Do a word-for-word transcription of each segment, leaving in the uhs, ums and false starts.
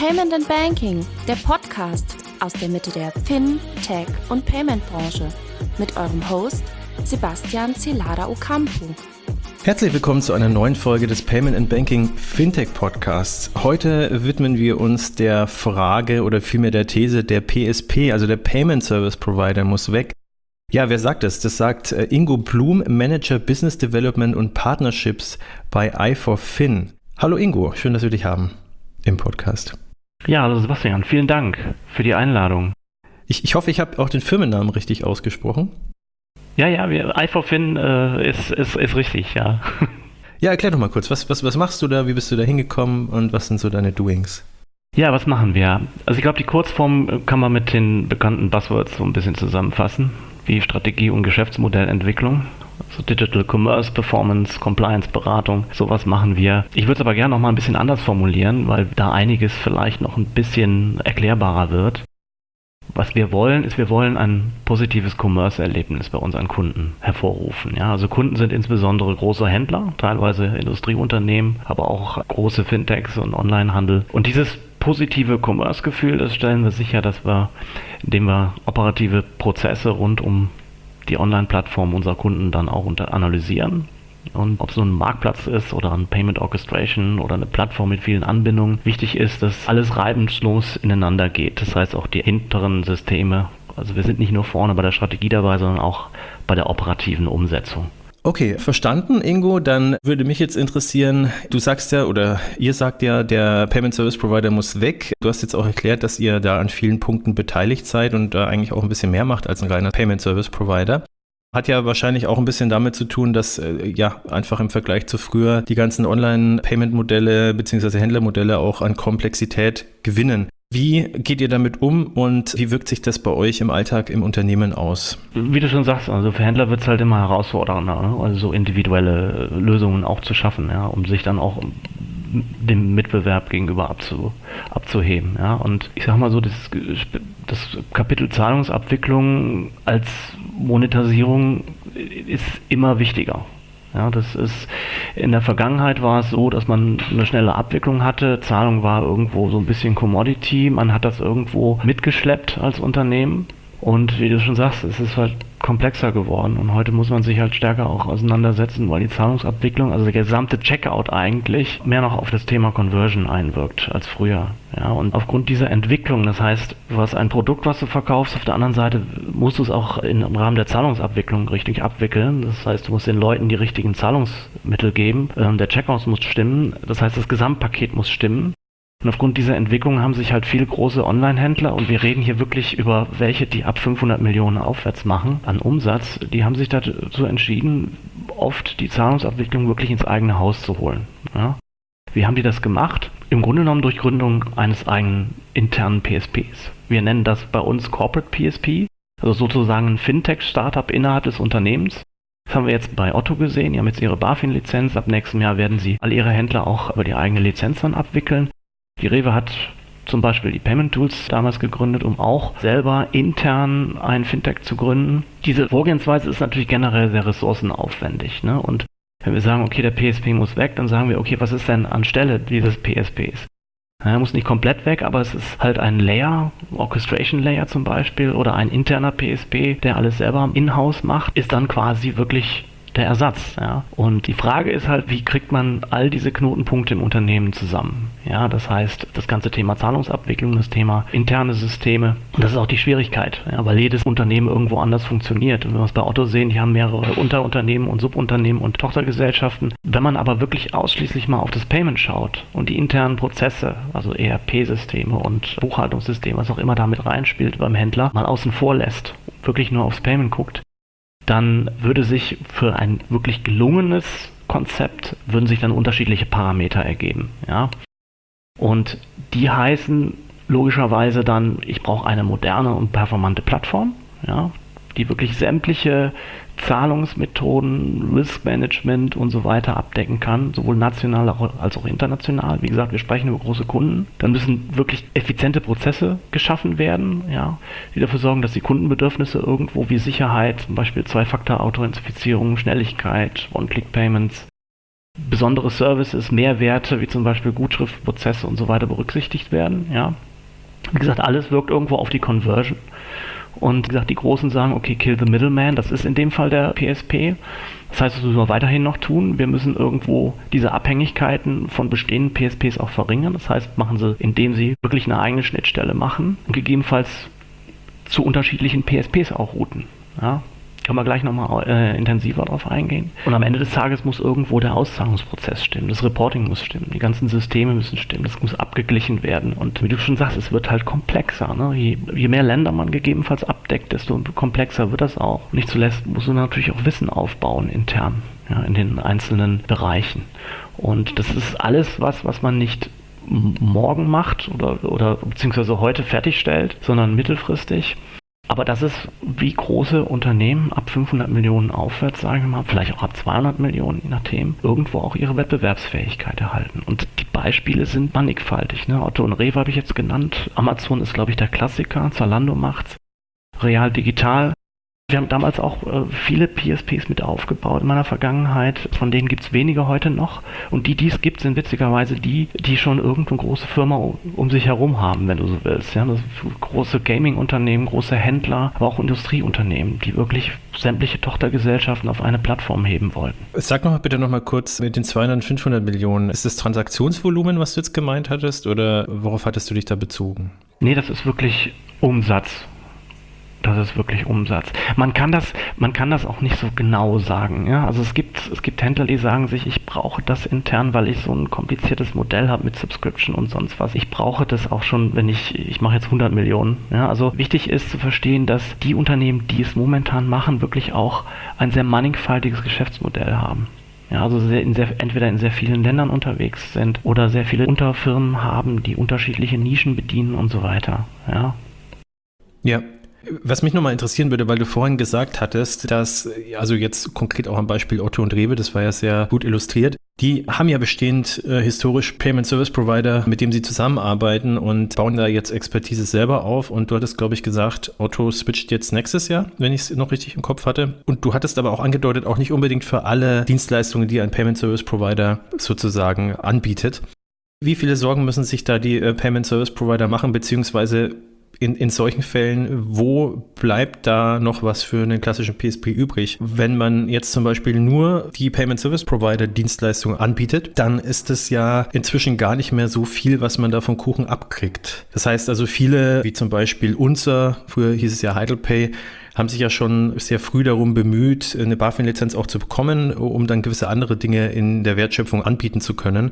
Payment and Banking, der Podcast aus der Mitte der Fin-, Tech- und Payment-Branche mit eurem Host Sebastian Celada Ocampo. Herzlich willkommen zu einer neuen Folge des Payment and Banking Fintech Podcasts. Heute widmen wir uns der Frage oder vielmehr der These, der P S P, also der Payment Service Provider, muss weg. Ja, wer sagt das? Das sagt Ingo Blum, Manager Business Development und Partnerships bei i four Fin. Hallo Ingo, schön, dass wir dich haben im Podcast. Ja, hallo Sebastian, vielen Dank für die Einladung. Ich, ich hoffe, ich habe auch den Firmennamen richtig ausgesprochen. Ja, ja, wir, i four Fin äh, ist, ist, ist richtig, ja. Ja, erklär doch mal kurz, was, was, was machst du da, wie bist du da hingekommen und was sind so deine Doings? Ja, was machen wir? Also ich glaube, die Kurzform kann man mit den bekannten Buzzwords so ein bisschen zusammenfassen, wie Strategie und Geschäftsmodellentwicklung. Also Digital Commerce, Performance, Compliance, Beratung, sowas machen wir. Ich würde es aber gerne noch mal ein bisschen anders formulieren, weil da einiges vielleicht noch ein bisschen erklärbarer wird. Was wir wollen, ist, wir wollen ein positives Commerce-Erlebnis bei unseren Kunden hervorrufen. Ja, also Kunden sind insbesondere große Händler, teilweise Industrieunternehmen, aber auch große Fintechs und Onlinehandel. Und dieses positive Commerce-Gefühl, das stellen wir sicher, dass wir, indem wir operative Prozesse rund um die Online-Plattform unserer Kunden dann auch unter analysieren. Und ob es nun ein Marktplatz ist oder ein Payment Orchestration oder eine Plattform mit vielen Anbindungen, wichtig ist, dass alles reibungslos ineinander geht. Das heißt auch die hinteren Systeme, also wir sind nicht nur vorne bei der Strategie dabei, sondern auch bei der operativen Umsetzung. Okay, verstanden, Ingo. Dann würde mich jetzt interessieren, du sagst ja oder ihr sagt ja, der Payment Service Provider muss weg. Du hast jetzt auch erklärt, dass ihr da an vielen Punkten beteiligt seid und da eigentlich auch ein bisschen mehr macht als ein reiner Payment Service Provider. Hat ja wahrscheinlich auch ein bisschen damit zu tun, dass äh, ja einfach im Vergleich zu früher die ganzen Online-Payment-Modelle bzw. Händlermodelle auch an Komplexität gewinnen. Wie geht ihr damit um und wie wirkt sich das bei euch im Alltag im Unternehmen aus? Wie du schon sagst, also für Händler wird es halt immer herausfordernder, ne? Also so individuelle Lösungen auch zu schaffen, ja, um sich dann auch dem Mitbewerb gegenüber abzu, abzuheben. Ja. Und ich sag mal so, das, das Kapitel Zahlungsabwicklung als Monetarisierung ist immer wichtiger. Ja, das ist, in der Vergangenheit war es so, dass man eine schnelle Abwicklung hatte. Zahlung war irgendwo so ein bisschen Commodity. Man hat das irgendwo mitgeschleppt als Unternehmen. Und wie du schon sagst, es ist halt komplexer geworden und heute muss man sich halt stärker auch auseinandersetzen, weil die Zahlungsabwicklung, also der gesamte Checkout eigentlich mehr noch auf das Thema Conversion einwirkt als früher. Ja, und aufgrund dieser Entwicklung, das heißt, du hast ein Produkt, was du verkaufst, auf der anderen Seite musst du es auch im Rahmen der Zahlungsabwicklung richtig abwickeln. Das heißt, du musst den Leuten die richtigen Zahlungsmittel geben, der Checkout muss stimmen, das heißt, das Gesamtpaket muss stimmen. Und aufgrund dieser Entwicklung haben sich halt viele große Online-Händler, und wir reden hier wirklich über welche, die ab fünfhundert Millionen aufwärts machen an Umsatz, die haben sich dazu entschieden, oft die Zahlungsabwicklung wirklich ins eigene Haus zu holen. Ja. Wie haben die das gemacht? Im Grunde genommen durch Gründung eines eigenen internen P S Ps. Wir nennen das bei uns Corporate P S P, also sozusagen ein Fintech-Startup innerhalb des Unternehmens. Das haben wir jetzt bei Otto gesehen, die haben jetzt ihre BaFin-Lizenz, ab nächstem Jahr werden sie all ihre Händler auch über die eigene Lizenz dann abwickeln. Die Rewe hat zum Beispiel die Payment Tools damals gegründet, um auch selber intern ein Fintech zu gründen. Diese Vorgehensweise ist natürlich generell sehr ressourcenaufwendig, ne? Und wenn wir sagen, okay, der P S P muss weg, dann sagen wir, okay, was ist denn anstelle dieses P S Ps? Ja, er muss nicht komplett weg, aber es ist halt ein Layer, Orchestration Layer zum Beispiel, oder ein interner P S P, der alles selber in-house macht, ist dann quasi wirklich der Ersatz. Ja. Und die Frage ist halt, wie kriegt man all diese Knotenpunkte im Unternehmen zusammen? Ja, das heißt, das ganze Thema Zahlungsabwicklung, das Thema interne Systeme, und das ist auch die Schwierigkeit, ja, weil jedes Unternehmen irgendwo anders funktioniert. Und wenn wir es bei Otto sehen, die haben mehrere Unterunternehmen und Subunternehmen und Tochtergesellschaften. Wenn man aber wirklich ausschließlich mal auf das Payment schaut und die internen Prozesse, also E R P-Systeme und Buchhaltungssysteme, was auch immer damit reinspielt beim Händler, mal außen vor lässt, wirklich nur aufs Payment guckt, dann würde sich für ein wirklich gelungenes Konzept, würden sich dann unterschiedliche Parameter ergeben. Ja? Und die heißen logischerweise dann, ich brauche eine moderne und performante Plattform, ja, die wirklich sämtliche Zahlungsmethoden, Risk-Management und so weiter abdecken kann, sowohl national als auch international. Wie gesagt, wir sprechen über große Kunden. Dann müssen wirklich effiziente Prozesse geschaffen werden, ja, die dafür sorgen, dass die Kundenbedürfnisse irgendwo wie Sicherheit, zum Beispiel Zwei-Faktor-Authentifizierung, Schnelligkeit, One-Click-Payments, besondere Services, Mehrwerte, wie zum Beispiel Gutschriftprozesse und so weiter berücksichtigt werden. Ja. Wie gesagt, alles wirkt irgendwo auf die Conversion. Und wie gesagt, die Großen sagen, okay, kill the middleman, das ist in dem Fall der P S P. Das heißt, das müssen wir weiterhin noch tun. Wir müssen irgendwo diese Abhängigkeiten von bestehenden P S Ps auch verringern. Das heißt, machen sie, indem sie wirklich eine eigene Schnittstelle machen und gegebenenfalls zu unterschiedlichen P S Ps auch routen. Ja. Können wir gleich nochmal äh, intensiver drauf eingehen. Und am Ende des Tages muss irgendwo der Auszahlungsprozess stimmen, das Reporting muss stimmen, die ganzen Systeme müssen stimmen, das muss abgeglichen werden. Und wie du schon sagst, es wird halt komplexer. Ne? Je, je mehr Länder man gegebenenfalls abdeckt, desto komplexer wird das auch. Nicht zuletzt muss man natürlich auch Wissen aufbauen intern, ja, in den einzelnen Bereichen. Und das ist alles was, was man nicht morgen macht oder, oder beziehungsweise heute fertigstellt, sondern mittelfristig. Aber das ist wie große Unternehmen ab fünfhundert Millionen aufwärts, sagen wir mal, vielleicht auch ab zweihundert Millionen, je nachdem, irgendwo auch ihre Wettbewerbsfähigkeit erhalten. Und die Beispiele sind mannigfaltig. Ne? Otto und Rewe habe ich jetzt genannt. Amazon ist, glaube ich, der Klassiker. Zalando macht's. Real Digital. Wir haben damals auch äh, viele P S Ps mit aufgebaut in meiner Vergangenheit. Von denen gibt es wenige heute noch. Und die, die es gibt, sind witzigerweise die, die schon irgendeine große Firma um, um sich herum haben, wenn du so willst. Ja? Das sind große Gaming-Unternehmen, große Händler, aber auch Industrieunternehmen, die wirklich sämtliche Tochtergesellschaften auf eine Plattform heben wollten. Sag noch mal bitte noch mal kurz mit den zweihundert, fünfhundert Millionen. Ist das Transaktionsvolumen, was du jetzt gemeint hattest, oder worauf hattest du dich da bezogen? Nee, das ist wirklich Umsatz. Das ist wirklich Umsatz. Man kann das, man kann das auch nicht so genau sagen. Ja? Also es gibt, es gibt Händler, die sagen sich, ich brauche das intern, weil ich so ein kompliziertes Modell habe mit Subscription und sonst was. Ich brauche das auch schon, wenn ich, ich mache jetzt hundert Millionen. Ja? Also wichtig ist zu verstehen, dass die Unternehmen, die es momentan machen, wirklich auch ein sehr mannigfaltiges Geschäftsmodell haben. Ja, also sehr in sehr, entweder in sehr vielen Ländern unterwegs sind oder sehr viele Unterfirmen haben, die unterschiedliche Nischen bedienen und so weiter. Ja. Ja. Was mich nochmal interessieren würde, weil du vorhin gesagt hattest, dass, also jetzt konkret auch am Beispiel Otto und Rewe, das war ja sehr gut illustriert, die haben ja bestehend äh, historisch Payment Service Provider, mit dem sie zusammenarbeiten und bauen da jetzt Expertise selber auf. Und du hattest, glaube ich, gesagt, Otto switcht jetzt nächstes Jahr, wenn ich es noch richtig im Kopf hatte. Und du hattest aber auch angedeutet, auch nicht unbedingt für alle Dienstleistungen, die ein Payment Service Provider sozusagen anbietet. Wie viele Sorgen müssen sich da die äh, Payment Service Provider machen, beziehungsweise In, in solchen Fällen, wo bleibt da noch was für einen klassischen P S P übrig? Wenn man jetzt zum Beispiel nur die Payment Service Provider Dienstleistungen anbietet, dann ist es ja inzwischen gar nicht mehr so viel, was man da vom Kuchen abkriegt. Das heißt also viele, wie zum Beispiel unser, früher hieß es ja HeidelPay, haben sich ja schon sehr früh darum bemüht, eine BaFin-Lizenz auch zu bekommen, um dann gewisse andere Dinge in der Wertschöpfung anbieten zu können.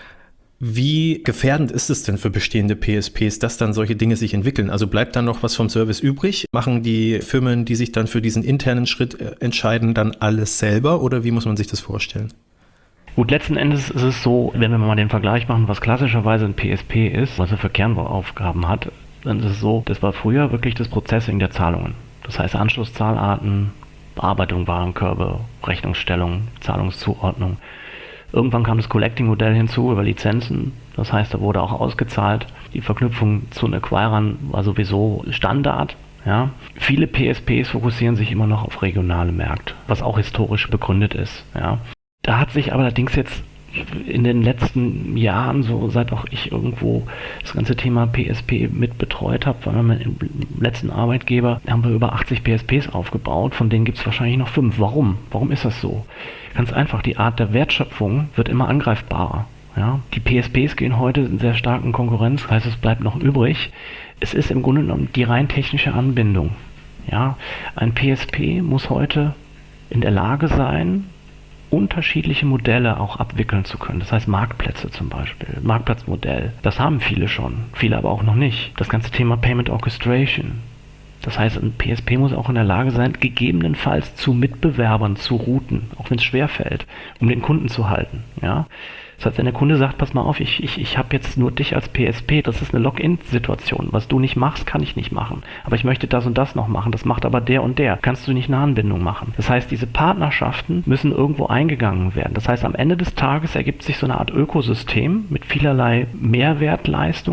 Wie gefährdend ist es denn für bestehende P S Ps, dass dann solche Dinge sich entwickeln? Also bleibt dann noch was vom Service übrig? Machen die Firmen, die sich dann für diesen internen Schritt entscheiden, dann alles selber oder wie muss man sich das vorstellen? Gut, letzten Endes ist es so, wenn wir mal den Vergleich machen, was klassischerweise ein P S P ist, was er für Kernaufgaben hat, dann ist es so, das war früher wirklich das Processing der Zahlungen. Das heißt Anschlusszahlarten, Bearbeitung Warenkörbe, Rechnungsstellung, Zahlungszuordnung. Irgendwann kam das Collecting-Modell hinzu über Lizenzen, das heißt, da wurde auch ausgezahlt. Die Verknüpfung zu den Acquirern war sowieso Standard. Ja. Viele P S Ps fokussieren sich immer noch auf regionale Märkte, was auch historisch begründet ist. Ja. Da hat sich allerdings jetzt in den letzten Jahren, so seit auch ich irgendwo das ganze Thema P S P mit betreut habe, weil wir im letzten Arbeitgeber haben wir über achtzig P S Ps aufgebaut, von denen gibt es wahrscheinlich noch fünf. Warum? Warum ist das so? Ganz einfach, die Art der Wertschöpfung wird immer angreifbarer. Ja? Die P S Ps gehen heute in sehr starken Konkurrenz, heißt es bleibt noch übrig. Es ist im Grunde genommen die rein technische Anbindung. Ja? Ein P S P muss heute in der Lage sein, unterschiedliche Modelle auch abwickeln zu können. Das heißt Marktplätze zum Beispiel, Marktplatzmodell. Das haben viele schon, viele aber auch noch nicht. Das ganze Thema Payment Orchestration. Das heißt, ein P S P muss auch in der Lage sein, gegebenenfalls zu Mitbewerbern zu routen, auch wenn es schwerfällt, um den Kunden zu halten. Ja? Das heißt, wenn der Kunde sagt, pass mal auf, ich, ich, ich habe jetzt nur dich als P S P, das ist eine Login-Situation. Was du nicht machst, kann ich nicht machen. Aber ich möchte das und das noch machen, das macht aber der und der. Kannst du nicht eine Anbindung machen? Das heißt, diese Partnerschaften müssen irgendwo eingegangen werden. Das heißt, am Ende des Tages ergibt sich so eine Art Ökosystem mit vielerlei Mehrwertleistungen.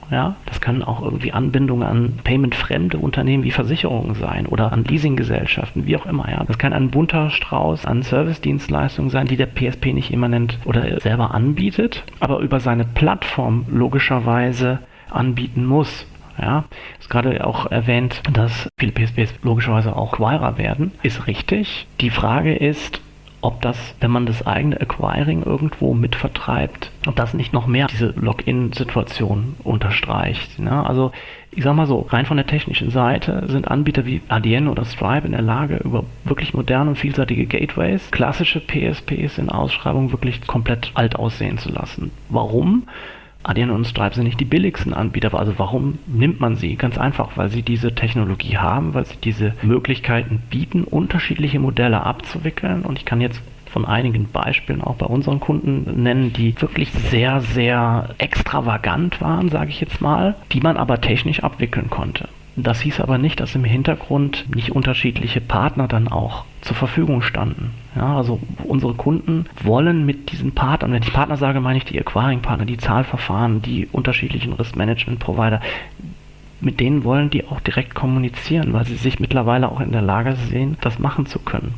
Ja, das können auch irgendwie Anbindungen an paymentfremde Unternehmen wie Versicherungen sein oder an Leasinggesellschaften, wie auch immer. Ja, das kann ein bunter Strauß an Service-Dienstleistungen sein, die der P S P nicht immanent oder selber anbietet, aber über seine Plattform logischerweise anbieten muss. Ja, ist gerade auch erwähnt, dass viele P S Ps logischerweise auch Acquirer werden. Ist richtig. Die Frage ist, ob das, wenn man das eigene Acquiring irgendwo mitvertreibt, ob das nicht noch mehr diese Login-Situation unterstreicht. Ne? Also ich sag mal so, rein von der technischen Seite sind Anbieter wie Adyen oder Stripe in der Lage, über wirklich moderne und vielseitige Gateways klassische P S Ps in Ausschreibungen wirklich komplett alt aussehen zu lassen. Warum? Adyen und Stripe sind nicht die billigsten Anbieter, also warum nimmt man sie? Ganz einfach, weil sie diese Technologie haben, weil sie diese Möglichkeiten bieten, unterschiedliche Modelle abzuwickeln, und ich kann jetzt von einigen Beispielen auch bei unseren Kunden nennen, die wirklich sehr, sehr extravagant waren, sage ich jetzt mal, die man aber technisch abwickeln konnte. Das hieß aber nicht, dass im Hintergrund nicht unterschiedliche Partner dann auch zur Verfügung standen. Ja, also unsere Kunden wollen mit diesen Partnern, wenn ich Partner sage, meine ich die Acquiring-Partner, die Zahlverfahren, die unterschiedlichen Risk-Management-Provider, mit denen wollen die auch direkt kommunizieren, weil sie sich mittlerweile auch in der Lage sehen, das machen zu können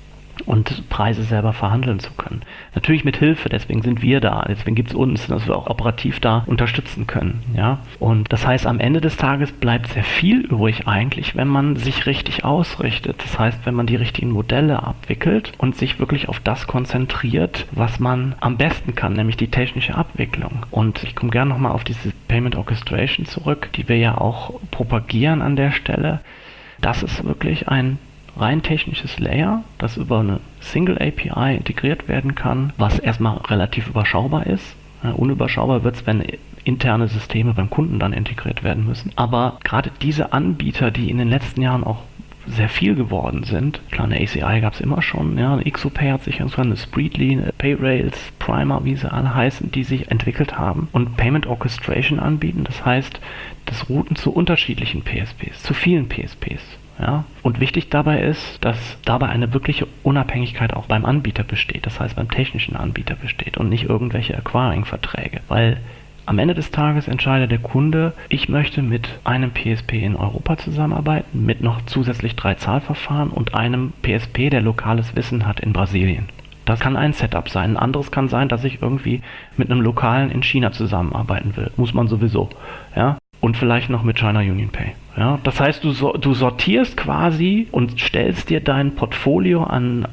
und Preise selber verhandeln zu können. Natürlich mit Hilfe, deswegen sind wir da, deswegen gibt es uns, dass wir auch operativ da unterstützen können. Ja? Und das heißt, am Ende des Tages bleibt sehr viel übrig eigentlich, wenn man sich richtig ausrichtet. Das heißt, wenn man die richtigen Modelle abwickelt und sich wirklich auf das konzentriert, was man am besten kann, nämlich die technische Abwicklung. Und ich komme gerne nochmal auf diese Payment Orchestration zurück, die wir ja auch propagieren an der Stelle. Das ist wirklich ein rein technisches Layer, das über eine Single A P I integriert werden kann, was erstmal relativ überschaubar ist. Ja, unüberschaubar wird es, wenn interne Systeme beim Kunden dann integriert werden müssen. Aber gerade diese Anbieter, die in den letzten Jahren auch sehr viel geworden sind, klar, eine A C I gab es immer schon, ja, eine Xopay hat sich irgendwann, eine Spreedly, eine Payrails, Primer, wie sie alle heißen, die sich entwickelt haben und Payment Orchestration anbieten. Das heißt, das Routen zu unterschiedlichen P S Ps, zu vielen P S Ps. Ja, und wichtig dabei ist, dass dabei eine wirkliche Unabhängigkeit auch beim Anbieter besteht, das heißt beim technischen Anbieter besteht und nicht irgendwelche Acquiring-Verträge, weil am Ende des Tages entscheidet der Kunde, ich möchte mit einem P S P in Europa zusammenarbeiten, mit noch zusätzlich drei Zahlverfahren und einem P S P, der lokales Wissen hat in Brasilien. Das kann ein Setup sein. Ein anderes kann sein, dass ich irgendwie mit einem Lokalen in China zusammenarbeiten will. Muss man sowieso. Ja? Und vielleicht noch mit China Union Pay. Ja? Das heißt, du, so, du sortierst quasi und stellst dir dein Portfolio an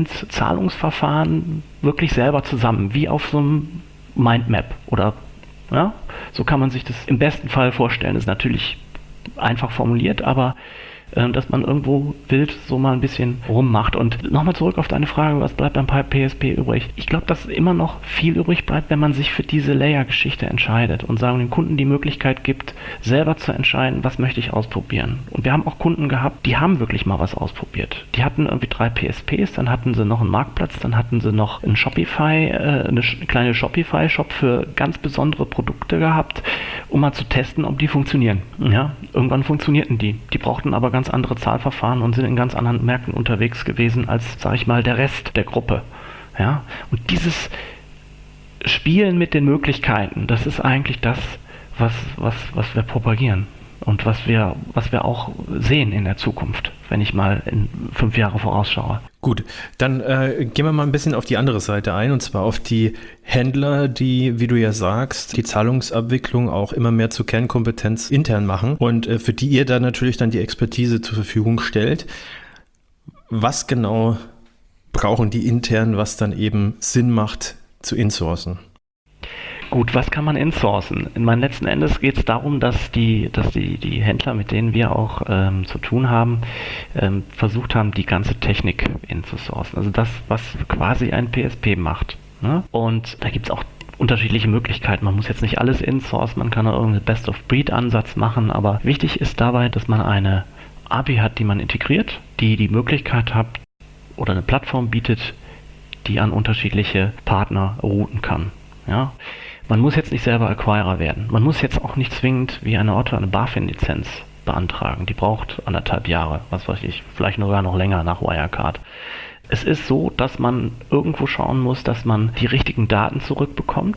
Backend-Zahlungsverfahren wirklich selber zusammen, wie auf so einem Mindmap. Oder ja? So kann man sich das im besten Fall vorstellen. Das ist natürlich einfach formuliert, aber dass man irgendwo wild so mal ein bisschen rummacht. Und nochmal zurück auf deine Frage, was bleibt beim P S P übrig? Ich glaube, dass immer noch viel übrig bleibt, wenn man sich für diese Layer-Geschichte entscheidet und sagen, dem Kunden die Möglichkeit gibt, selber zu entscheiden, was möchte ich ausprobieren. Und wir haben auch Kunden gehabt, die haben wirklich mal was ausprobiert. Die hatten irgendwie drei P S Ps, dann hatten sie noch einen Marktplatz, dann hatten sie noch einen Shopify, äh, eine kleine Shopify-Shop für ganz besondere Produkte gehabt, um mal zu testen, ob die funktionieren. Ja, irgendwann funktionierten die. Die brauchten aber ganz andere Zahlverfahren und sind in ganz anderen Märkten unterwegs gewesen als, sage ich mal, der Rest der Gruppe. Ja? Und dieses Spielen mit den Möglichkeiten, das ist eigentlich das, was, was, was wir propagieren und was wir, was wir auch sehen in der Zukunft, wenn ich mal in fünf Jahre vorausschaue. Gut, dann äh, gehen wir mal ein bisschen auf die andere Seite ein, und zwar auf die Händler, die, wie du ja sagst, die Zahlungsabwicklung auch immer mehr zur Kernkompetenz intern machen und äh, für die ihr da natürlich dann die Expertise zur Verfügung stellt. Was genau brauchen die intern, was dann eben Sinn macht zu insourcen? Gut, was kann man insourcen? In meinen letzten Endes geht es darum, dass die, dass die, die Händler, mit denen wir auch ähm, zu tun haben, ähm, versucht haben, die ganze Technik inzusourcen. Also das, was quasi ein P S P macht. Ne? Und da gibt es auch unterschiedliche Möglichkeiten. Man muss jetzt nicht alles insourcen, man kann auch irgendeinen Best-of-Breed-Ansatz machen, aber wichtig ist dabei, dass man eine A P I hat, die man integriert, die die Möglichkeit hat oder eine Plattform bietet, die an unterschiedliche Partner routen kann. Ja? Man muss jetzt nicht selber Acquirer werden. Man muss jetzt auch nicht zwingend wie eine Otto eine BaFin-Lizenz beantragen. Die braucht anderthalb Jahre, was weiß ich, vielleicht sogar noch länger nach Wirecard. Es ist so, dass man irgendwo schauen muss, dass man die richtigen Daten zurückbekommt,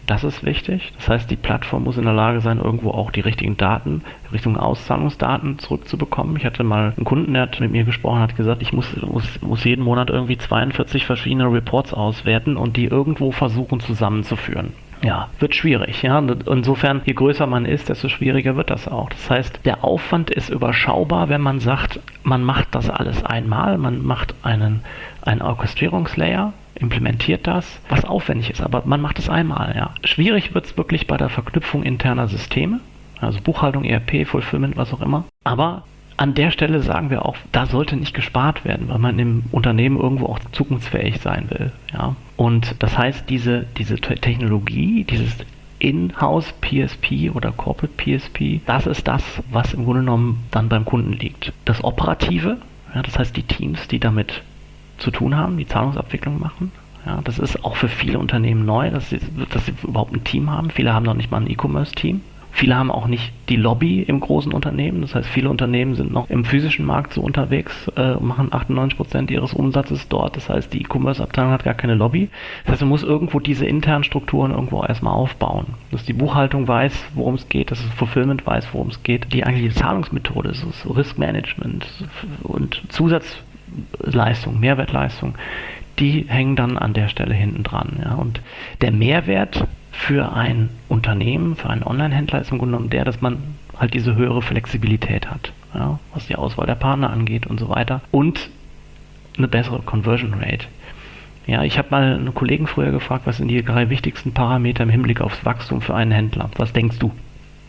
Das ist wichtig. Das heißt, die Plattform muss in der Lage sein, irgendwo auch die richtigen Daten, Richtung Auszahlungsdaten zurückzubekommen. Ich hatte mal einen Kunden, der hat mit mir gesprochen, hat gesagt, ich muss, muss, muss jeden Monat irgendwie zweiundvierzig verschiedene Reports auswerten und die irgendwo versuchen zusammenzuführen. Ja, wird schwierig. Ja. Insofern, je größer man ist, desto schwieriger wird das auch. Das heißt, der Aufwand ist überschaubar, wenn man sagt, man macht das alles einmal, man macht einen, einen Orchestrierungslayer, implementiert das, was aufwendig ist, aber man macht es einmal. Ja. Schwierig wird es wirklich bei der Verknüpfung interner Systeme, also Buchhaltung, E R P, Fulfillment, was auch immer. Aber an der Stelle sagen wir auch, da sollte nicht gespart werden, weil man im Unternehmen irgendwo auch zukunftsfähig sein will. Ja. Und das heißt, diese, diese Technologie, dieses In-house P S P oder Corporate P S P, das ist das, was im Grunde genommen dann beim Kunden liegt. Das Operative, ja, das heißt die Teams, die damit zu tun haben, die Zahlungsabwicklung machen. Ja, das ist auch für viele Unternehmen neu, dass sie, dass sie überhaupt ein Team haben. Viele haben noch nicht mal ein E-Commerce-Team. Viele haben auch nicht die Lobby im großen Unternehmen. Das heißt, viele Unternehmen sind noch im physischen Markt so unterwegs, äh, machen achtundneunzig Prozent ihres Umsatzes dort. Das heißt, die E-Commerce-Abteilung hat gar keine Lobby. Das heißt, man muss irgendwo diese internen Strukturen irgendwo erstmal aufbauen. Dass die Buchhaltung weiß, worum es geht, dass das Fulfillment weiß, worum es geht. Die eigentliche Zahlungsmethode, so Risk Management und Zusatzleistung, Mehrwertleistung, die hängen dann an der Stelle hinten dran. Ja. Und der Mehrwert für ein Unternehmen, für einen Online-Händler ist im Grunde genommen der, dass man halt diese höhere Flexibilität hat, ja, was die Auswahl der Partner angeht und so weiter und eine bessere Conversion Rate. Ja, ich habe mal einen Kollegen früher gefragt, was sind die drei wichtigsten Parameter im Hinblick aufs Wachstum für einen Händler? Was denkst du?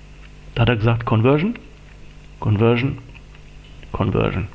Da hat er gesagt, Conversion, Conversion, Conversion.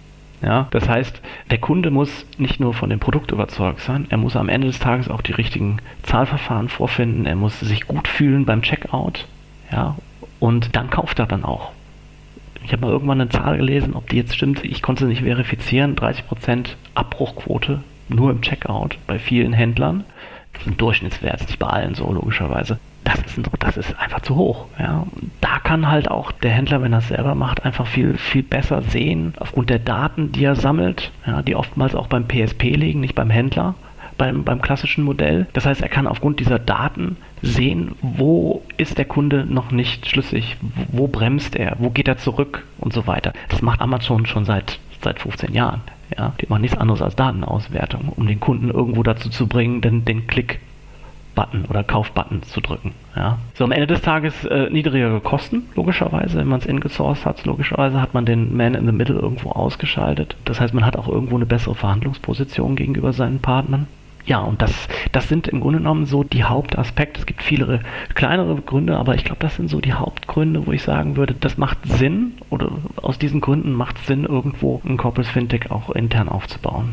Ja, das heißt, der Kunde muss nicht nur von dem Produkt überzeugt sein, er muss am Ende des Tages auch die richtigen Zahlverfahren vorfinden, er muss sich gut fühlen beim Checkout, ja, und dann kauft er dann auch. Ich habe mal irgendwann eine Zahl gelesen, ob die jetzt stimmt, ich konnte sie nicht verifizieren, dreißig Prozent Abbruchquote nur im Checkout bei vielen Händlern. Das ist ein Durchschnittswert, nicht bei allen so logischerweise. Das ist, ein, das ist einfach zu hoch. Ja. Da kann halt auch der Händler, wenn er es selber macht, einfach viel, viel besser sehen, aufgrund der Daten, die er sammelt, ja, die oftmals auch beim P S P liegen, nicht beim Händler, beim, beim klassischen Modell. Das heißt, er kann aufgrund dieser Daten sehen, wo ist der Kunde noch nicht schlüssig, wo bremst er, wo geht er zurück und so weiter. Das macht Amazon schon seit, seit fünfzehn Jahren. Ja. Die machen nichts anderes als Datenauswertung, um den Kunden irgendwo dazu zu bringen, den, den Klick Button oder Kaufbutton zu drücken. Ja. So, am Ende des Tages äh, niedrigere Kosten, logischerweise. Wenn man es ingesourced hat, logischerweise hat man den Man in the Middle irgendwo ausgeschaltet. Das heißt, man hat auch irgendwo eine bessere Verhandlungsposition gegenüber seinen Partnern. Ja, und das, das sind im Grunde genommen so die Hauptaspekte. Es gibt viele kleinere Gründe, aber ich glaube, das sind so die Hauptgründe, wo ich sagen würde, das macht Sinn, oder aus diesen Gründen macht es Sinn, irgendwo ein Corporate Fintech auch intern aufzubauen.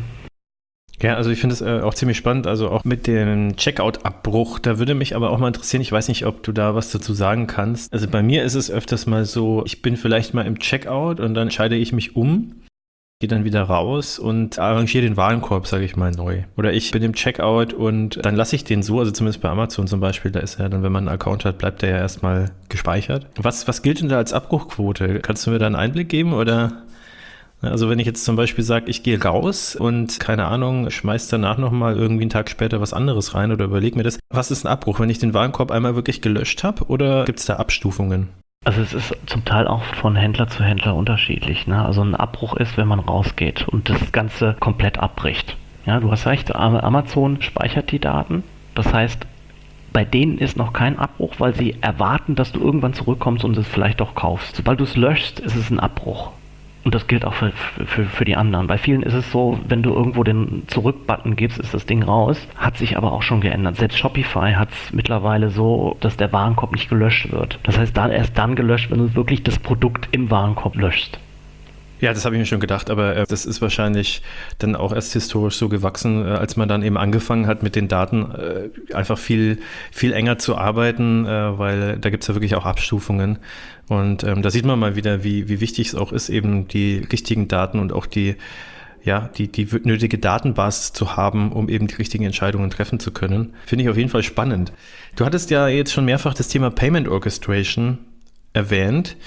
Ja, also ich finde es äh, auch ziemlich spannend, also auch mit dem Checkout-Abbruch, da würde mich aber auch mal interessieren, ich weiß nicht, ob du da was dazu sagen kannst. Also bei mir ist es öfters mal so, ich bin vielleicht mal im Checkout und dann entscheide ich mich um, gehe dann wieder raus und arrangiere den Warenkorb, sage ich mal, neu. Oder ich bin im Checkout und dann lasse ich den so, also zumindest bei Amazon zum Beispiel, da ist ja dann, wenn man einen Account hat, bleibt der ja erstmal gespeichert. Was, was gilt denn da als Abbruchquote? Kannst du mir da einen Einblick geben oder... Also wenn ich jetzt zum Beispiel sage, ich gehe raus und, keine Ahnung, schmeiß danach nochmal irgendwie einen Tag später was anderes rein oder überlege mir das. Was ist ein Abbruch, wenn ich den Warenkorb einmal wirklich gelöscht habe oder gibt es da Abstufungen? Also es ist zum Teil auch von Händler zu Händler unterschiedlich. Ne? Also ein Abbruch ist, wenn man rausgeht und das Ganze komplett abbricht. Ja, du hast recht, Amazon speichert die Daten. Das heißt, bei denen ist noch kein Abbruch, weil sie erwarten, dass du irgendwann zurückkommst und es vielleicht auch kaufst. Sobald du es löschst, ist es ein Abbruch. Und das gilt auch für, für, für die anderen. Bei vielen ist es so, wenn du irgendwo den Zurück-Button gibst, ist das Ding raus. Hat sich aber auch schon geändert. Selbst Shopify hat es mittlerweile so, dass der Warenkorb nicht gelöscht wird. Das heißt, dann erst dann gelöscht, wenn du wirklich das Produkt im Warenkorb löschst. Ja, das habe ich mir schon gedacht, aber äh, das ist wahrscheinlich dann auch erst historisch so gewachsen, äh, als man dann eben angefangen hat, mit den Daten äh, einfach viel, viel enger zu arbeiten, äh, weil da gibt es ja wirklich auch Abstufungen. Und ähm, da sieht man mal wieder, wie, wie wichtig es auch ist, eben die richtigen Daten und auch die, ja, die, die nötige Datenbasis zu haben, um eben die richtigen Entscheidungen treffen zu können. Finde ich auf jeden Fall spannend. Du hattest ja jetzt schon mehrfach das Thema Payment Orchestration erwähnt.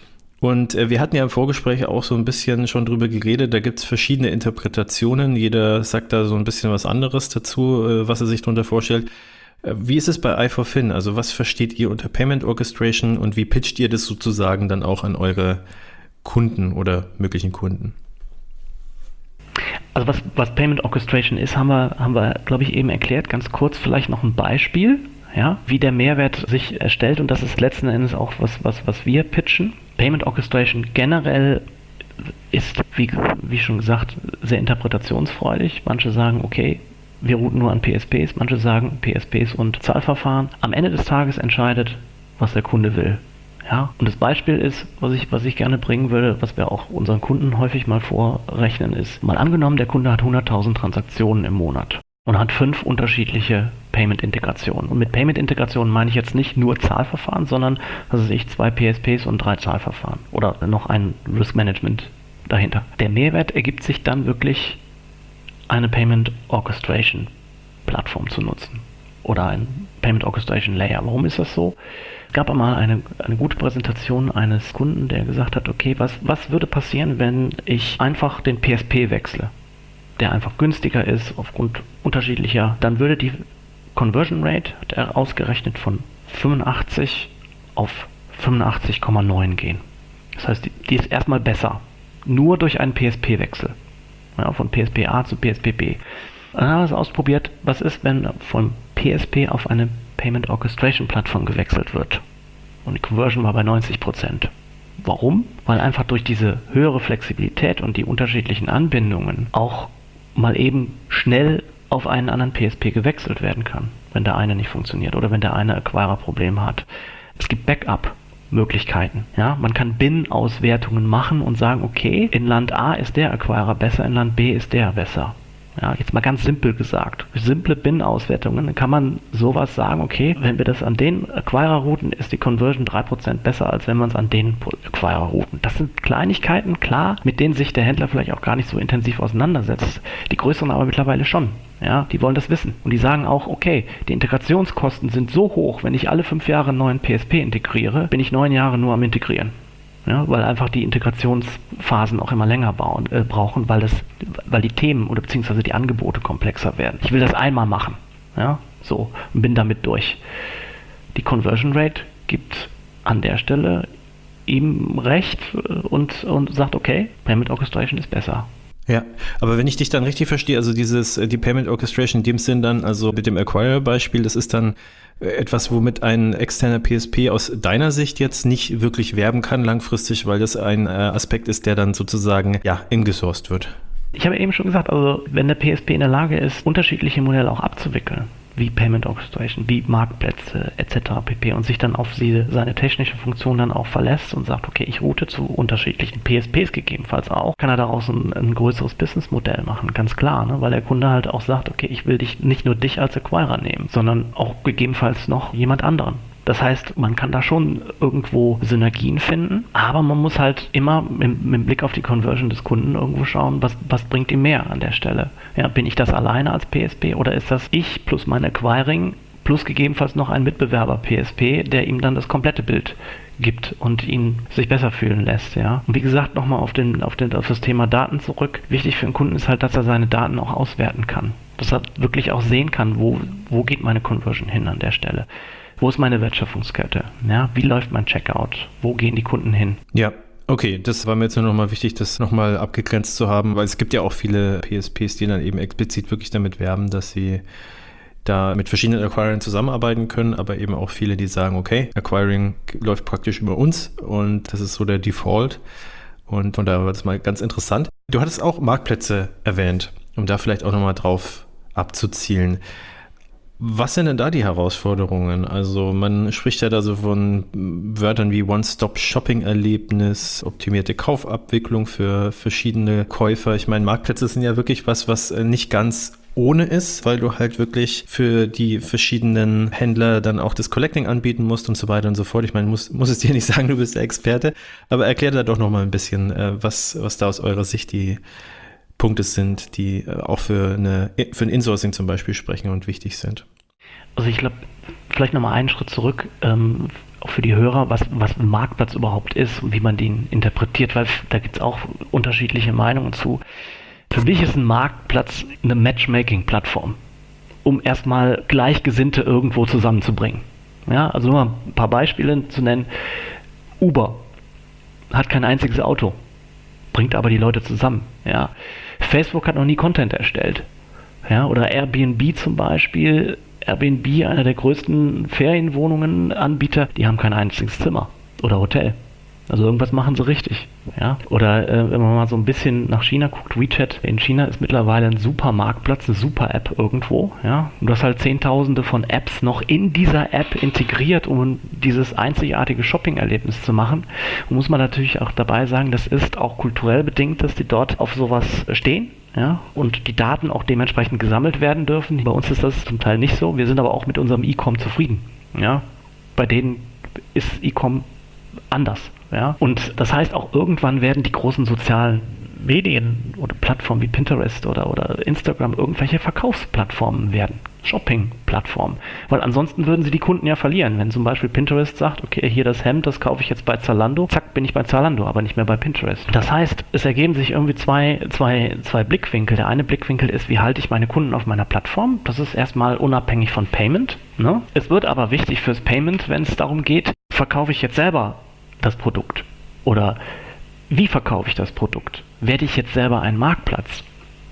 Und äh, wir hatten ja im Vorgespräch auch so ein bisschen schon drüber geredet, da gibt es verschiedene Interpretationen, jeder sagt da so ein bisschen was anderes dazu, äh, was er sich darunter vorstellt. Wie ist es bei i four Fin? Also was versteht ihr unter Payment Orchestration und wie pitcht ihr das sozusagen dann auch an eure Kunden oder möglichen Kunden? Also was, was Payment Orchestration ist, haben wir, haben wir, glaube ich, eben erklärt. Ganz kurz vielleicht noch ein Beispiel, ja, wie der Mehrwert sich erstellt. Und das ist letzten Endes auch was, was, was wir pitchen. Payment Orchestration generell ist, wie, wie schon gesagt, sehr interpretationsfreudig. Manche sagen, okay, wir routen nur an P S Ps, manche sagen P S Ps und Zahlverfahren. Am Ende des Tages entscheidet, was der Kunde will. Ja? Und das Beispiel ist, was ich, was ich gerne bringen würde, was wir auch unseren Kunden häufig mal vorrechnen, ist, mal angenommen, der Kunde hat hunderttausend Transaktionen im Monat und hat fünf unterschiedliche Payment-Integrationen. Und mit Payment-Integrationen meine ich jetzt nicht nur Zahlverfahren, sondern, was weiß ich, zwei P S Ps und drei Zahlverfahren oder noch ein Risk-Management dahinter. Der Mehrwert ergibt sich dann wirklich, eine Payment Orchestration Plattform zu nutzen oder ein Payment Orchestration Layer. Warum ist das so? Es gab einmal eine, eine gute Präsentation eines Kunden, der gesagt hat, okay, was, was würde passieren, wenn ich einfach den P S P wechsle, der einfach günstiger ist aufgrund unterschiedlicher, dann würde die Conversion Rate, hat er ausgerechnet, von fünfundachtzig auf fünfundachtzig Komma neun gehen. Das heißt, die, die ist erstmal besser, nur durch einen P S P-Wechsel. Ja, von P S P A zu P S P B. Dann haben wir es ausprobiert, was ist, wenn von P S P auf eine Payment Orchestration Plattform gewechselt wird. Und die Conversion war bei neunzig Prozent. Warum? Weil einfach durch diese höhere Flexibilität und die unterschiedlichen Anbindungen auch mal eben schnell auf einen anderen P S P gewechselt werden kann, wenn der eine nicht funktioniert oder wenn der eine Acquirer Probleme hat. Es gibt Backup Möglichkeiten. Ja, man kann B I N-Auswertungen machen und sagen, okay, in Land A ist der Acquirer besser, in Land B ist der besser. Ja, jetzt mal ganz simpel gesagt. Simple B I N-Auswertungen, dann kann man sowas sagen, okay, wenn wir das an den Acquirer routen, ist die Conversion drei Prozent besser, als wenn man es an den Acquirer routen. Das sind Kleinigkeiten, klar, mit denen sich der Händler vielleicht auch gar nicht so intensiv auseinandersetzt. Die größeren aber mittlerweile schon. Ja, die wollen das wissen. Und die sagen auch, okay, die Integrationskosten sind so hoch, wenn ich alle fünf Jahre einen neuen P S P integriere, bin ich neun Jahre nur am Integrieren. Ja, weil einfach die Integrationsphasen auch immer länger bauen, äh, brauchen, weil, das, weil die Themen oder beziehungsweise die Angebote komplexer werden. Ich will das einmal machen. Ja, so, und bin damit durch. Die Conversion Rate gibt an der Stelle ihm recht und, und sagt, okay, Payment Orchestration ist besser. Ja, aber wenn ich dich dann richtig verstehe, also dieses, die Payment Orchestration in dem Sinn dann, also mit dem Acquirer-Beispiel, das ist dann etwas, womit ein externer P S P aus deiner Sicht jetzt nicht wirklich werben kann langfristig, weil das ein Aspekt ist, der dann sozusagen, ja, ingesourced wird. Ich habe eben schon gesagt, also wenn der P S P in der Lage ist, unterschiedliche Modelle auch abzuwickeln, wie Payment Orchestration, wie Marktplätze et cetera pp. Und sich dann auf sie, seine technische Funktion dann auch verlässt und sagt, okay, ich route zu unterschiedlichen P S Ps gegebenenfalls auch, kann er daraus ein, ein größeres Businessmodell machen, ganz klar, ne? Weil der Kunde halt auch sagt, okay, ich will dich nicht nur dich als Acquirer nehmen, sondern auch gegebenenfalls noch jemand anderen. Das heißt, man kann da schon irgendwo Synergien finden, aber man muss halt immer mit, mit Blick auf die Conversion des Kunden irgendwo schauen, was, was bringt ihm mehr an der Stelle. Ja, bin ich das alleine als P S P oder ist das ich plus mein Acquiring plus gegebenenfalls noch ein Mitbewerber P S P, der ihm dann das komplette Bild gibt und ihn sich besser fühlen lässt. Ja. Und wie gesagt, nochmal auf, den, auf, den, auf das Thema Daten zurück. Wichtig für den Kunden ist halt, dass er seine Daten auch auswerten kann. Dass er wirklich auch sehen kann, wo, wo geht meine Conversion hin an der Stelle. Wo ist meine Wertschöpfungskette? Ja, wie läuft mein Checkout? Wo gehen die Kunden hin? Ja, okay, das war mir jetzt nur nochmal wichtig, das nochmal abgegrenzt zu haben, weil es gibt ja auch viele P S Ps, die dann eben explizit wirklich damit werben, dass sie da mit verschiedenen Acquirern zusammenarbeiten können, aber eben auch viele, die sagen, okay, Acquiring läuft praktisch über uns und das ist so der Default und von daher war das mal ganz interessant. Du hattest auch Marktplätze erwähnt, um da vielleicht auch nochmal drauf abzuzielen. Was sind denn da die Herausforderungen? Also man spricht ja da so von Wörtern wie One-Stop-Shopping-Erlebnis, optimierte Kaufabwicklung für verschiedene Käufer. Ich meine, Marktplätze sind ja wirklich was, was nicht ganz ohne ist, weil du halt wirklich für die verschiedenen Händler dann auch das Collecting anbieten musst und so weiter und so fort. Ich meine, muss, muss es dir nicht sagen, du bist der Experte, aber erklär da doch noch mal ein bisschen, was, was da aus eurer Sicht die Punkte sind, die auch für, eine, für ein Insourcing zum Beispiel sprechen und wichtig sind. Also ich glaube, vielleicht nochmal einen Schritt zurück, ähm, auch für die Hörer, was, was ein Marktplatz überhaupt ist und wie man den interpretiert, weil da gibt es auch unterschiedliche Meinungen zu. Für mich ist ein Marktplatz eine Matchmaking-Plattform. um erstmal Gleichgesinnte irgendwo zusammenzubringen. Ja, also nur mal ein paar Beispiele zu nennen. Uber hat kein einziges Auto, bringt aber die Leute zusammen. Ja. Facebook hat noch nie Content erstellt. Ja, oder Airbnb zum Beispiel. Airbnb, einer der größten Ferienwohnungen-Anbieter, die haben kein einziges Zimmer oder Hotel. Also irgendwas machen sie richtig. Ja? Oder äh, wenn man mal so ein bisschen nach China guckt, WeChat in China ist mittlerweile ein super Marktplatz, eine super App irgendwo. Ja? Und du hast halt Zehntausende von Apps noch in dieser App integriert, um dieses einzigartige Shopping-Erlebnis zu machen. Und muss man natürlich auch dabei sagen, das ist auch kulturell bedingt, dass die dort auf sowas stehen. Ja, und die Daten auch dementsprechend gesammelt werden dürfen. Bei uns ist das zum Teil nicht so. Wir sind aber auch mit unserem E-Com zufrieden. Ja, bei denen ist E-Com anders. Ja, und das heißt auch irgendwann werden die großen sozialen Medien oder Plattformen wie Pinterest oder, oder Instagram irgendwelche Verkaufsplattformen werden. Shopping-Plattformen. Weil ansonsten würden sie die Kunden ja verlieren. Wenn zum Beispiel Pinterest sagt, okay, hier das Hemd, das kaufe ich jetzt bei Zalando, zack, bin ich bei Zalando, aber nicht mehr bei Pinterest. Das heißt, es ergeben sich irgendwie zwei, zwei, zwei Blickwinkel. Der eine Blickwinkel ist, wie halte ich meine Kunden auf meiner Plattform? Das ist erstmal unabhängig von Payment. Ne? Es wird aber wichtig fürs Payment, wenn es darum geht, verkaufe ich jetzt selber das Produkt? Oder wie verkaufe ich das Produkt? Werde ich jetzt selber ein Marktplatz?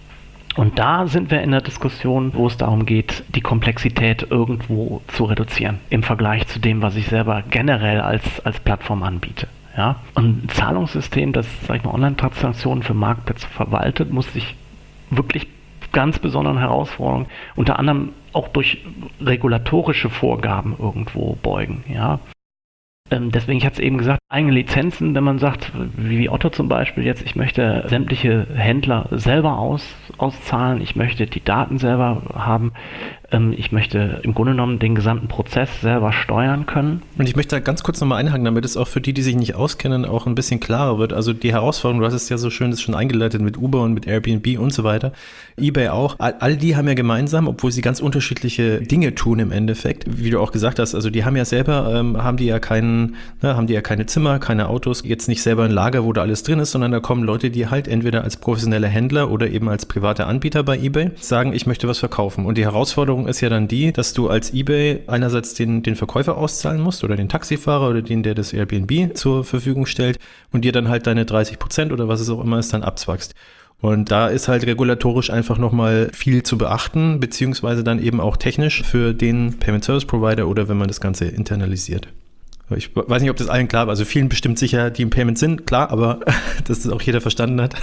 Und da sind wir in der Diskussion, wo es darum geht, die Komplexität irgendwo zu reduzieren im Vergleich zu dem, was ich selber generell als, als Plattform anbiete. Ja? Und ein Zahlungssystem, das, sag ich mal, Online-Transaktionen für Marktplätze verwaltet, muss sich wirklich ganz besonderen Herausforderungen, unter anderem auch durch regulatorische Vorgaben irgendwo beugen. Ja? Ähm, deswegen, ich hatte es eben gesagt, eigene Lizenzen, wenn man sagt, wie Otto zum Beispiel jetzt, ich möchte sämtliche Händler selber aus, auszahlen, ich möchte die Daten selber haben, ähm, ich möchte im Grunde genommen den gesamten Prozess selber steuern können. Und ich möchte da ganz kurz nochmal einhaken, damit es auch für die, die sich nicht auskennen, auch ein bisschen klarer wird. Also die Herausforderung, du hast es ja so schön das schon eingeleitet mit Uber und mit Airbnb und so weiter, eBay auch, all, all die haben ja gemeinsam, obwohl sie ganz unterschiedliche Dinge tun im Endeffekt, wie du auch gesagt hast, also die haben ja selber, ähm, haben die ja keinen, ne, haben die ja keine Zimmer, keine Autos, jetzt nicht selber ein Lager, wo da alles drin ist, sondern da kommen Leute, die halt entweder als professionelle Händler oder eben als private Anbieter bei eBay sagen, ich möchte was verkaufen. Und die Herausforderung ist ja dann die, dass du als eBay einerseits den, den Verkäufer auszahlen musst oder den Taxifahrer oder den, der das Airbnb zur Verfügung stellt und dir dann halt deine dreißig Prozent oder was es auch immer ist, dann abzwackst. Und da ist halt regulatorisch einfach nochmal viel zu beachten, beziehungsweise dann eben auch technisch für den Payment Service Provider oder wenn man das Ganze internalisiert. Ich weiß nicht, ob das allen klar war, also vielen bestimmt sicher, die im Payment sind, klar, aber dass das auch jeder verstanden hat.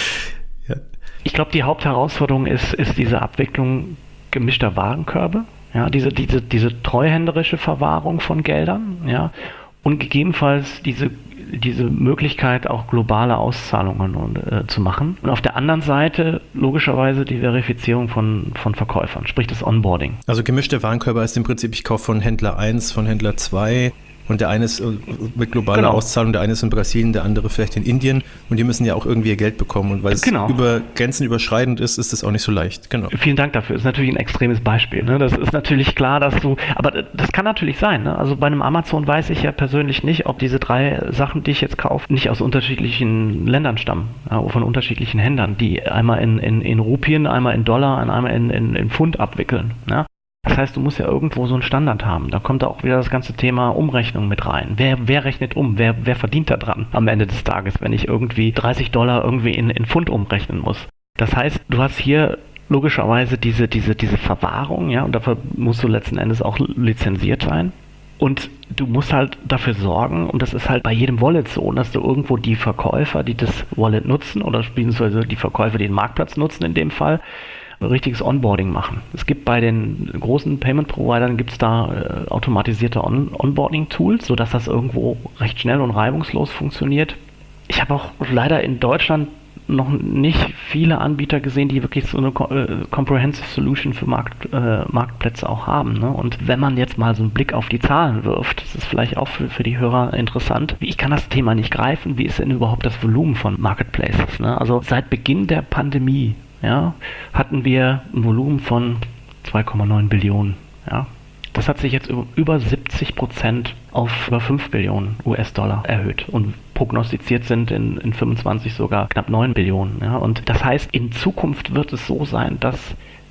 Ja. Ich glaube, die Hauptherausforderung ist, ist diese Abwicklung gemischter Warenkörbe, ja, diese, diese, diese treuhänderische Verwahrung von Geldern, ja, und gegebenenfalls diese, diese Möglichkeit, auch globale Auszahlungen und, äh, zu machen. Und auf der anderen Seite logischerweise die Verifizierung von, von Verkäufern, sprich das Onboarding. Also gemischte Warenkörbe ist im Prinzip, ich kaufe von Händler eins, von Händler zwei. Und der eine ist mit globaler genau. Auszahlung, der eine ist in Brasilien, der andere vielleicht in Indien. Und die müssen ja auch irgendwie ihr Geld bekommen. Und weil es genau. über Grenzen überschreitend ist, ist das auch nicht so leicht. Genau. Vielen Dank dafür. Das ist natürlich ein extremes Beispiel. Ne? Das ist natürlich klar, dass du, aber das kann natürlich sein. Ne? Also bei einem Amazon weiß ich ja persönlich nicht, ob diese drei Sachen, die ich jetzt kaufe, nicht aus unterschiedlichen Ländern stammen. Ja, von unterschiedlichen Händlern, die einmal in, in, in Rupien, einmal in Dollar und einmal in, in, in Pfund abwickeln. Ja? Das heißt, du musst ja irgendwo so einen Standard haben. Da kommt auch wieder das ganze Thema Umrechnung mit rein. Wer, wer rechnet um? Wer, wer verdient da dran am Ende des Tages, wenn ich irgendwie dreißig Dollar irgendwie in, in Pfund umrechnen muss? Das heißt, du hast hier logischerweise diese, diese, diese Verwahrung, ja, und dafür musst du letzten Endes auch lizenziert sein. Und du musst halt dafür sorgen, und das ist halt bei jedem Wallet so, dass du irgendwo die Verkäufer, die das Wallet nutzen, oder beziehungsweise die Verkäufer, die den Marktplatz nutzen in dem Fall, richtiges Onboarding machen. Es gibt bei den großen Payment-Providern gibt es da äh, automatisierte On- Onboarding-Tools, sodass das irgendwo recht schnell und reibungslos funktioniert. Ich habe auch leider in Deutschland noch nicht viele Anbieter gesehen, die wirklich so eine äh, Comprehensive Solution für Markt, äh, Marktplätze auch haben. Ne? Und wenn man jetzt mal so einen Blick auf die Zahlen wirft, das ist vielleicht auch für, für die Hörer interessant, ich kann das Thema nicht greifen, wie ist denn überhaupt das Volumen von Marketplaces? Ne? Also seit Beginn der Pandemie ja, hatten wir ein Volumen von zwei Komma neun Billionen. Ja. Das hat sich jetzt über siebzig Prozent auf über fünf Billionen U S-Dollar erhöht und prognostiziert sind in, in fünfundzwanzig sogar knapp neun Billionen. Ja. Und das heißt, in Zukunft wird es so sein, dass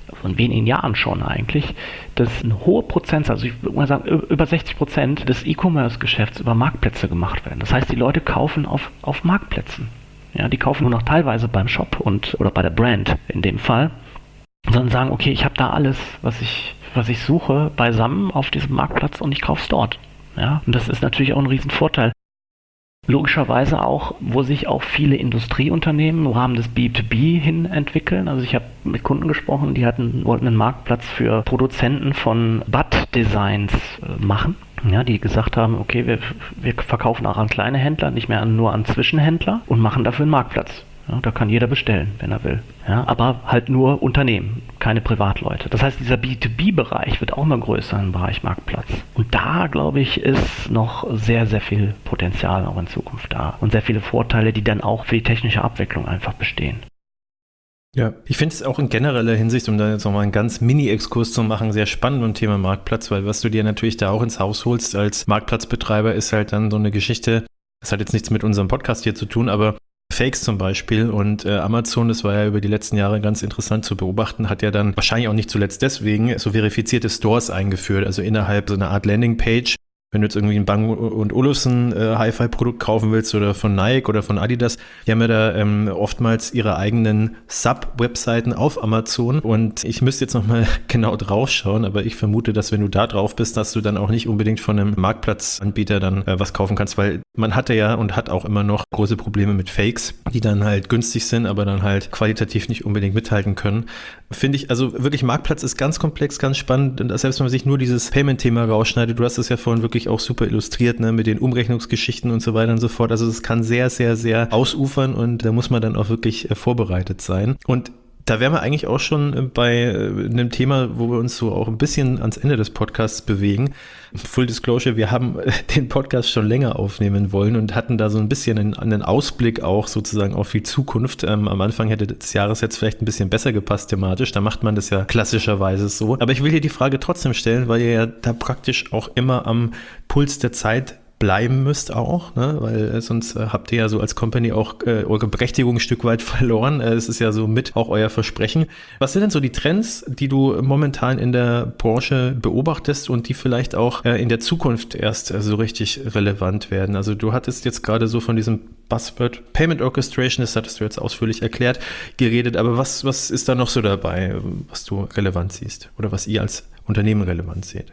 von wenigen Jahren schon eigentlich, dass eine hohe Prozent, also ich würde mal sagen über sechzig Prozent des E-Commerce-Geschäfts über Marktplätze gemacht werden. Das heißt, die Leute kaufen auf, auf Marktplätzen. Ja, die kaufen nur noch teilweise beim Shop und oder bei der Brand in dem Fall, sondern sagen, okay, ich habe da alles, was ich, was ich suche, beisammen auf diesem Marktplatz und ich kaufe es dort. Ja, und das ist natürlich auch ein Riesenvorteil. Logischerweise auch, wo sich auch viele Industrieunternehmen im Rahmen des B zwei B hin entwickeln. Also ich habe mit Kunden gesprochen, die hatten, wollten einen Marktplatz für Produzenten von Bad-Designs äh, machen. Ja, die gesagt haben, okay, wir, wir verkaufen auch an kleine Händler, nicht mehr an, nur an Zwischenhändler und machen dafür einen Marktplatz. Ja, da kann jeder bestellen, wenn er will. Ja, aber halt nur Unternehmen, keine Privatleute. Das heißt, dieser B zwei B-Bereich wird auch immer größer im Bereich Marktplatz. Und da, glaube ich, ist noch sehr, sehr viel Potenzial auch in Zukunft da. Und sehr viele Vorteile, die dann auch für die technische Abwicklung einfach bestehen. Ja, ich finde es auch in genereller Hinsicht, um da jetzt nochmal einen ganz Mini-Exkurs zu machen, sehr spannend beim Thema Marktplatz, weil was du dir natürlich da auch ins Haus holst als Marktplatzbetreiber ist halt dann so eine Geschichte, das hat jetzt nichts mit unserem Podcast hier zu tun, aber Fakes zum Beispiel und äh, Amazon, das war ja über die letzten Jahre ganz interessant zu beobachten, hat ja dann wahrscheinlich auch nicht zuletzt deswegen so verifizierte Stores eingeführt, also innerhalb so einer Art Landingpage. Wenn du jetzt irgendwie ein Bang und Olufsen äh, Hi-Fi-Produkt kaufen willst oder von Nike oder von Adidas, die haben ja da ähm, oftmals ihre eigenen Sub-Webseiten auf Amazon und ich müsste jetzt nochmal genau drauf schauen, aber ich vermute, dass wenn du da drauf bist, dass du dann auch nicht unbedingt von einem Marktplatzanbieter dann äh, was kaufen kannst, weil man hatte ja und hat auch immer noch große Probleme mit Fakes, die dann halt günstig sind, aber dann halt qualitativ nicht unbedingt mithalten können. Finde ich, also wirklich Marktplatz ist ganz komplex, ganz spannend und selbst wenn man sich nur dieses Payment-Thema rausschneidet, du hast es ja vorhin wirklich auch super illustriert, ne, mit den Umrechnungsgeschichten und so weiter und so fort. Also es kann sehr, sehr, sehr ausufern und da muss man dann auch wirklich äh, vorbereitet sein. Und da wären wir eigentlich auch schon bei äh, einem Thema, wo wir uns so auch ein bisschen ans Ende des Podcasts bewegen. Full Disclosure, wir haben äh, den Podcast schon länger aufnehmen wollen und hatten da so ein bisschen einen, einen Ausblick auch sozusagen auf die Zukunft. Ähm, am Anfang hätte das Jahres jetzt vielleicht ein bisschen besser gepasst thematisch, da macht man das ja klassischerweise so. Aber ich will hier die Frage trotzdem stellen, weil ihr ja da praktisch auch immer am Puls der Zeit bleiben müsst auch, ne? Weil äh, sonst äh, habt ihr ja so als Company auch äh, eure Berechtigung ein Stück weit verloren. Es äh, ist ja so mit auch euer Versprechen. Was sind denn so die Trends, die du momentan in der Branche beobachtest und die vielleicht auch äh, in der Zukunft erst äh, so richtig relevant werden? Also du hattest jetzt gerade so von diesem Buzzword Payment Orchestration, das hattest du jetzt ausführlich erklärt, geredet, aber was, was ist da noch so dabei, was du relevant siehst oder was ihr als Unternehmen relevant seht?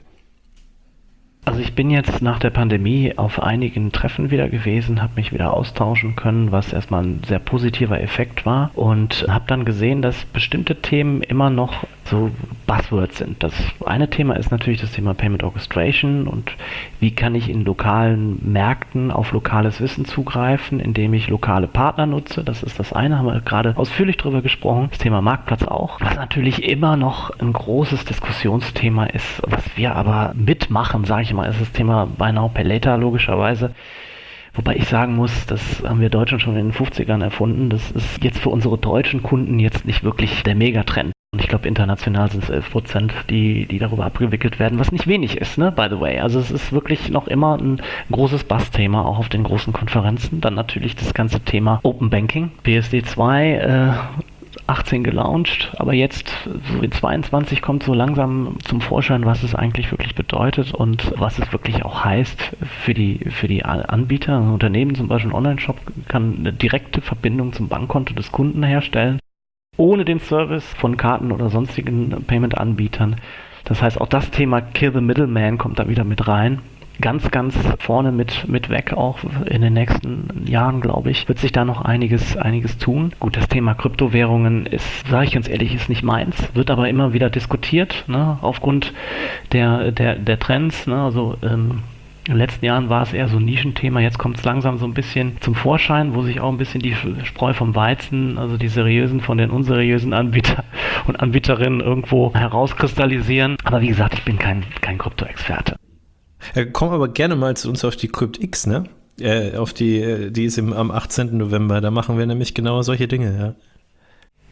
Also ich bin jetzt nach der Pandemie auf einigen Treffen wieder gewesen, habe mich wieder austauschen können, was erstmal ein sehr positiver Effekt war und habe dann gesehen, dass bestimmte Themen immer noch so Buzzwords sind. Das eine Thema ist natürlich das Thema Payment Orchestration und wie kann ich in lokalen Märkten auf lokales Wissen zugreifen, indem ich lokale Partner nutze. Das ist das eine, haben wir gerade ausführlich drüber gesprochen. Das Thema Marktplatz auch. Was natürlich immer noch ein großes Diskussionsthema ist, was wir aber mitmachen, sage ich mal, ist das Thema Buy Now, Pay Later logischerweise. Wobei ich sagen muss, das haben wir Deutschen schon in den fünfzigern erfunden. Das ist jetzt für unsere deutschen Kunden jetzt nicht wirklich der Megatrend. Und ich glaube, international sind es elf Prozent, die, die darüber abgewickelt werden, was nicht wenig ist, ne, by the way. Also es ist wirklich noch immer ein großes Buzz-Thema, auch auf den großen Konferenzen. Dann natürlich das ganze Thema Open Banking, P S D zwei, äh, achtzehn gelauncht, aber jetzt so in zweiundzwanzig kommt so langsam zum Vorschein, was es eigentlich wirklich bedeutet und was es wirklich auch heißt für die für die Anbieter. Ein Unternehmen, zum Beispiel ein Online-Shop, kann eine direkte Verbindung zum Bankkonto des Kunden herstellen, ohne den Service von Karten oder sonstigen Payment-Anbietern. Das heißt, auch das Thema Kill the Middleman kommt da wieder mit rein. Ganz, ganz vorne mit, mit weg, auch in den nächsten Jahren, glaube ich, wird sich da noch einiges, einiges tun. Gut, das Thema Kryptowährungen ist, sage ich ganz ehrlich, ist nicht meins, wird aber immer wieder diskutiert, ne, aufgrund der, der, der Trends, ne, also, ähm, in den letzten Jahren war es eher so ein Nischenthema, jetzt kommt es langsam so ein bisschen zum Vorschein, wo sich auch ein bisschen die Spreu vom Weizen, also die seriösen von den unseriösen Anbieter und Anbieterinnen irgendwo herauskristallisieren. Aber wie gesagt, ich bin kein, kein Krypto-Experte. Ja, komm aber gerne mal zu uns auf die CryptX, ne? Äh, auf die, die ist im, am achtzehnten November, da machen wir nämlich genau solche Dinge, ja.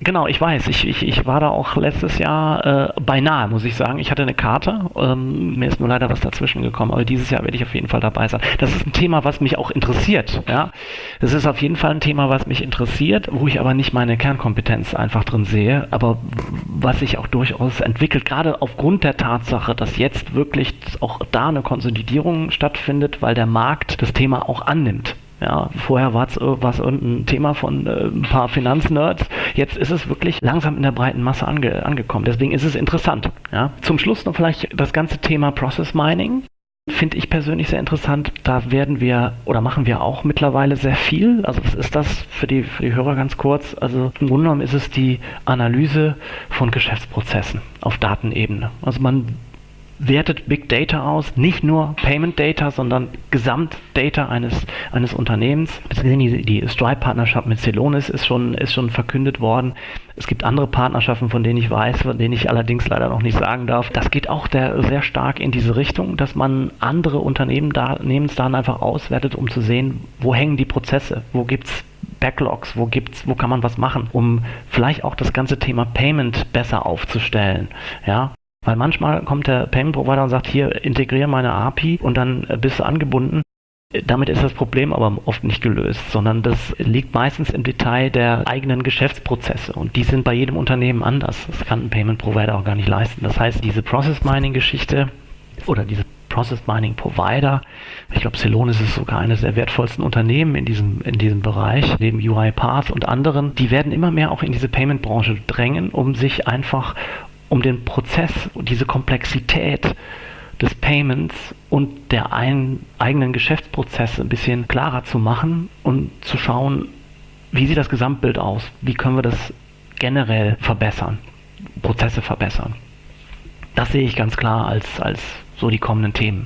Genau, ich weiß. Ich, ich, ich war da auch letztes Jahr äh, beinahe, muss ich sagen. Ich hatte eine Karte. Ähm, mir ist nur leider was dazwischen gekommen. Aber dieses Jahr werde ich auf jeden Fall dabei sein. Das ist ein Thema, was mich auch interessiert. Ja, das ist auf jeden Fall ein Thema, was mich interessiert, wo ich aber nicht meine Kernkompetenz einfach drin sehe. Aber was sich auch durchaus entwickelt, gerade aufgrund der Tatsache, dass jetzt wirklich auch da eine Konsolidierung stattfindet, weil der Markt das Thema auch annimmt. Ja, vorher war es irgendein Thema von äh, ein paar Finanznerds. Jetzt ist es wirklich langsam in der breiten Masse ange, angekommen. Deswegen ist es interessant. Ja. Zum Schluss noch vielleicht das ganze Thema Process Mining. Finde ich persönlich sehr interessant. Da werden wir oder machen wir auch mittlerweile sehr viel. Also was ist das für die, für die Hörer ganz kurz? Also im Grunde genommen ist es die Analyse von Geschäftsprozessen auf Datenebene. Also man wertet Big Data aus, nicht nur Payment Data, sondern Gesamtdata eines, eines Unternehmens. Die, die Stripe-Partnerschaft mit Celonis ist schon, ist schon verkündet worden. Es gibt andere Partnerschaften, von denen ich weiß, von denen ich allerdings leider noch nicht sagen darf. Das geht auch der, sehr stark in diese Richtung, dass man andere Unternehmensdaten einfach auswertet, um zu sehen, wo hängen die Prozesse, wo gibt es Backlogs, wo gibt's, wo kann man was machen, um vielleicht auch das ganze Thema Payment besser aufzustellen. Ja. Weil manchmal kommt der Payment Provider und sagt, hier, integriere meine A P I und dann bist du angebunden. Damit ist das Problem aber oft nicht gelöst, sondern das liegt meistens im Detail der eigenen Geschäftsprozesse und die sind bei jedem Unternehmen anders. Das kann ein Payment Provider auch gar nicht leisten. Das heißt, diese Process Mining Geschichte oder diese Process Mining Provider, ich glaube, Celonis ist sogar eines der wertvollsten Unternehmen in diesem, in diesem Bereich, neben UiPath und anderen, die werden immer mehr auch in diese Payment-Branche drängen, um sich einfach um den Prozess und diese Komplexität des Payments und der ein, eigenen Geschäftsprozesse ein bisschen klarer zu machen und zu schauen, wie sieht das Gesamtbild aus? Wie können wir das generell verbessern, Prozesse verbessern? Das sehe ich ganz klar als, als so die kommenden Themen.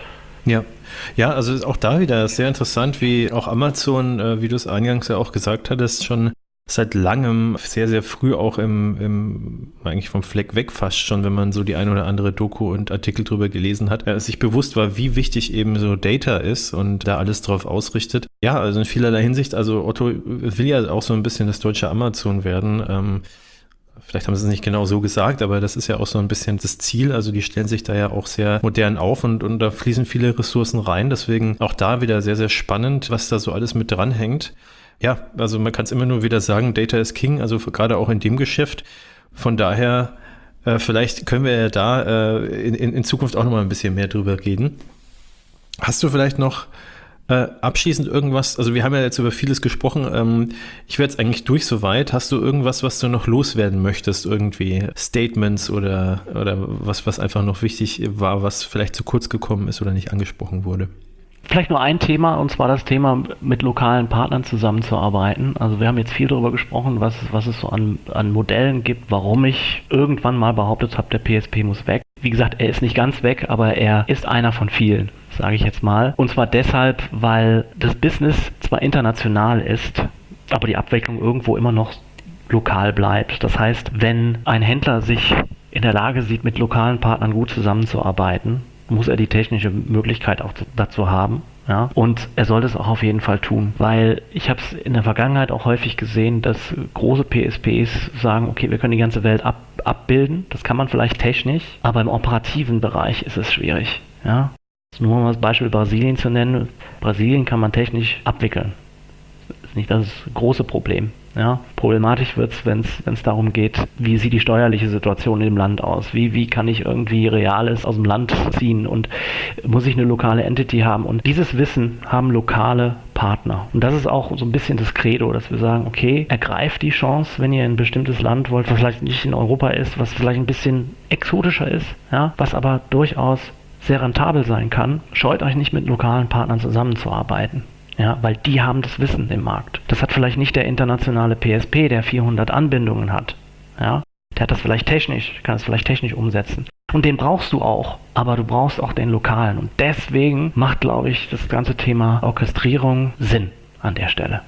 Ja. Ja, also auch da wieder sehr interessant, wie auch Amazon, äh, wie du es eingangs ja auch gesagt hattest, schon seit langem, sehr, sehr früh auch im, im, eigentlich vom Fleck weg fast schon, wenn man so die ein oder andere Doku und Artikel drüber gelesen hat, äh, sich bewusst war, wie wichtig eben so Data ist und da alles drauf ausrichtet. Ja, also in vielerlei Hinsicht, also Otto will ja auch so ein bisschen das deutsche Amazon werden. Ähm, vielleicht haben sie es nicht genau so gesagt, aber das ist ja auch so ein bisschen das Ziel. Also die stellen sich da ja auch sehr modern auf und, und da fließen viele Ressourcen rein. Deswegen auch da wieder sehr, sehr spannend, was da so alles mit dranhängt. Ja, also man kann es immer nur wieder sagen, Data is King, also gerade auch in dem Geschäft. Von daher, äh, vielleicht können wir ja da äh, in, in Zukunft auch nochmal ein bisschen mehr drüber reden. Hast du vielleicht noch äh, abschließend irgendwas, also wir haben ja jetzt über vieles gesprochen, ähm, ich werde jetzt eigentlich durch soweit. Hast du irgendwas, was du noch loswerden möchtest, irgendwie Statements oder, oder was, was einfach noch wichtig war, was vielleicht zu kurz gekommen ist oder nicht angesprochen wurde? Vielleicht nur ein Thema, und zwar das Thema, mit lokalen Partnern zusammenzuarbeiten. Also wir haben jetzt viel darüber gesprochen, was, was es so an, an Modellen gibt, warum ich irgendwann mal behauptet habe, der P S P muss weg. Wie gesagt, er ist nicht ganz weg, aber er ist einer von vielen, sage ich jetzt mal. Und zwar deshalb, weil das Business zwar international ist, aber die Abwicklung irgendwo immer noch lokal bleibt. Das heißt, wenn ein Händler sich in der Lage sieht, mit lokalen Partnern gut zusammenzuarbeiten, muss er die technische Möglichkeit auch dazu haben. Ja? Und er sollte es auch auf jeden Fall tun, weil ich habe es in der Vergangenheit auch häufig gesehen, dass große P S Ps sagen, okay, wir können die ganze Welt ab, abbilden, das kann man vielleicht technisch, aber im operativen Bereich ist es schwierig. Ja? Also nur mal das Beispiel Brasilien zu nennen, Brasilien kann man technisch abwickeln. Das ist nicht das große Problem. Ja, problematisch wird es, wenn es darum geht, wie sieht die steuerliche Situation in dem Land aus, wie, wie kann ich irgendwie Reales aus dem Land ziehen und muss ich eine lokale Entity haben, und dieses Wissen haben lokale Partner. Und das ist auch so ein bisschen das Credo, dass wir sagen, okay, ergreift die Chance, wenn ihr in ein bestimmtes Land wollt, was vielleicht nicht in Europa ist, was vielleicht ein bisschen exotischer ist, ja, was aber durchaus sehr rentabel sein kann, scheut euch nicht, mit lokalen Partnern zusammenzuarbeiten. Ja, weil die haben das Wissen im Markt. Das hat vielleicht nicht der internationale P S P, der vierhundert Anbindungen hat. Ja, der hat das vielleicht technisch, kann es vielleicht technisch umsetzen. Und den brauchst du auch, aber du brauchst auch den lokalen. Und deswegen macht, glaube ich, das ganze Thema Orchestrierung Sinn an der Stelle.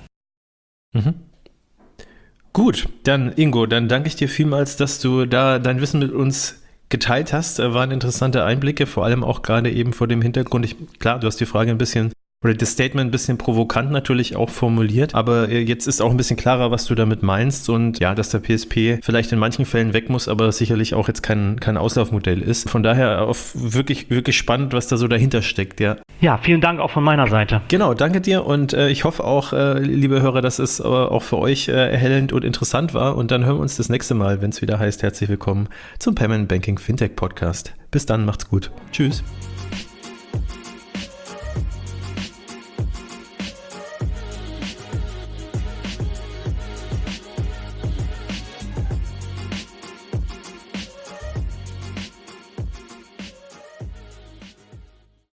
Mhm. Gut, dann Ingo, dann danke ich dir vielmals, dass du da dein Wissen mit uns geteilt hast. Waren interessante Einblicke, vor allem auch gerade eben vor dem Hintergrund. Ich, klar, du hast die Frage ein bisschen oder das Statement ein bisschen provokant natürlich auch formuliert, aber jetzt ist auch ein bisschen klarer, was du damit meinst und ja, dass der P S P vielleicht in manchen Fällen weg muss, aber sicherlich auch jetzt kein, kein Auslaufmodell ist. Von daher auf wirklich, wirklich spannend, was da so dahinter steckt, ja. Ja, vielen Dank auch von meiner Seite. Genau, danke dir und äh, ich hoffe auch, äh, liebe Hörer, dass es äh, auch für euch äh, erhellend und interessant war und dann hören wir uns das nächste Mal, wenn es wieder heißt, herzlich willkommen zum Payment Banking Fintech Podcast. Bis dann, macht's gut. Tschüss.